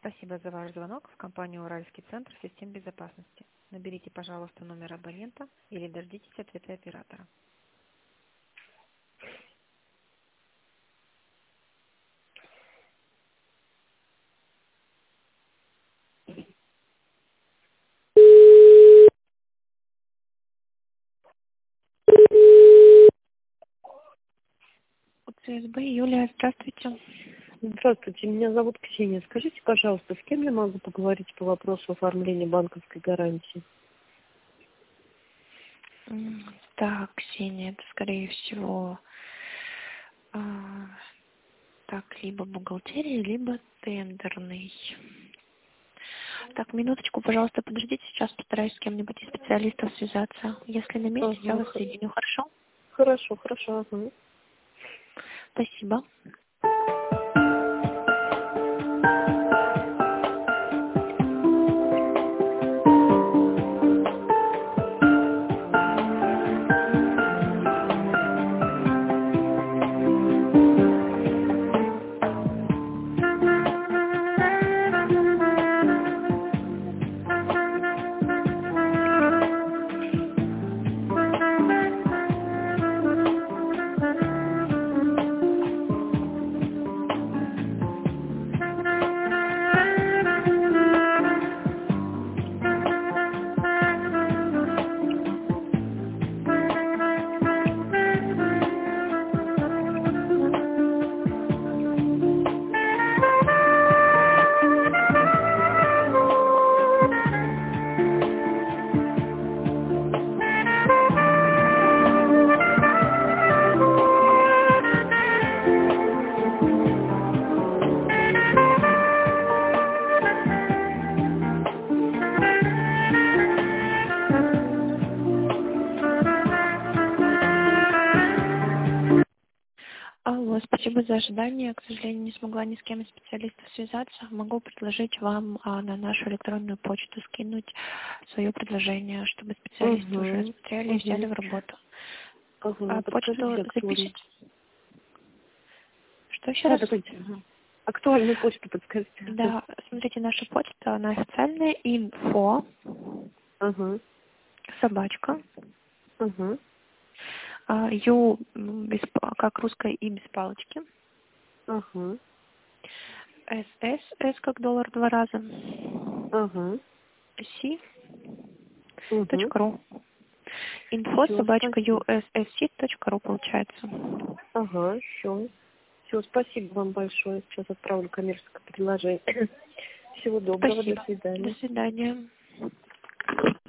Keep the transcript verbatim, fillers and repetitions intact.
Спасибо за ваш звонок в компанию «Уральский центр систем безопасности». Наберите, пожалуйста, номер абонента или дождитесь ответа оператора. ЦСБ, Юлия, здравствуйте. Здравствуйте, меня зовут Ксения. Скажите, пожалуйста, с кем я могу поговорить по вопросу оформления банковской гарантии? М, Так, Ксения, это, скорее всего, а, так, либо бухгалтерия, либо тендерный. Так, минуточку, пожалуйста, подождите, сейчас постараюсь с кем-нибудь из специалистов связаться. Если на месте, я Ага, вас х- соединю, хорошо? хорошо, хорошо. Ага. Спасибо. Алло, спасибо за ожидание. К сожалению, не смогла ни с кем из специалистов связаться. Могу предложить вам а, на нашу электронную почту скинуть свое предложение, чтобы специалисты уже Угу, смотрели и взяли угу. в работу. Ага, А подскажите почту актуальную. запишите? Что еще Да, раз? давайте. Ага. Актуальную почту подскажите. Да, смотрите, наша почта, она официальная, инфо, Ага, собачка, ага, а, ю, м, без па- как русская и без палочки, ага, эс эс, с как доллар два раза, ага, си, угу. точка ру. Инфо Все, собачка спасибо. юэсэсси точка ру получается. Ага, все. Все, спасибо вам большое. Сейчас отправлю коммерческое предложение. Всего доброго, до Спасибо. До свидания. свидания.